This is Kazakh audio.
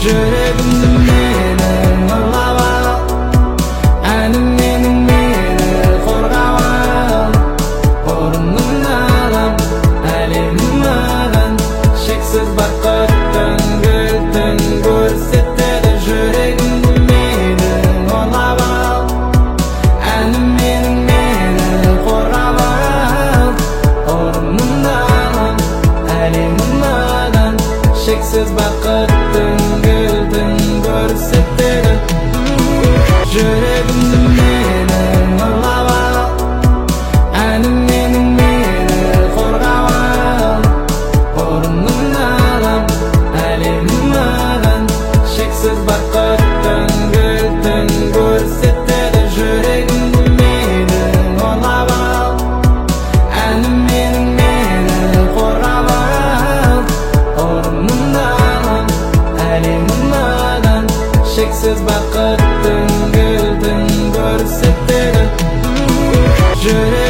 Жүрегімді менің ұрлап ал, әнім менің мені қорғап ал. Орнын алам, әлемім маған шексіз бақыттың кілтін көрсетеді. Жүрегімді менің ұрлап ал, әнім менің мені қорғап ал. Орнын алам, әлемім маған шексіз бақыттың кілтін көрсетеді. Жүрегімді менің ұрлап ал, әнім менің мені қорғап ал. Орнын алам, әлемім маған шексіз бақыттың кілтін көрсетеді. Жүрегімді менің ұрлап ал, әнім менің мені қорғап ал. Орнын алам, әлемім маған шексіз бақыттың кілтін көрсетеді.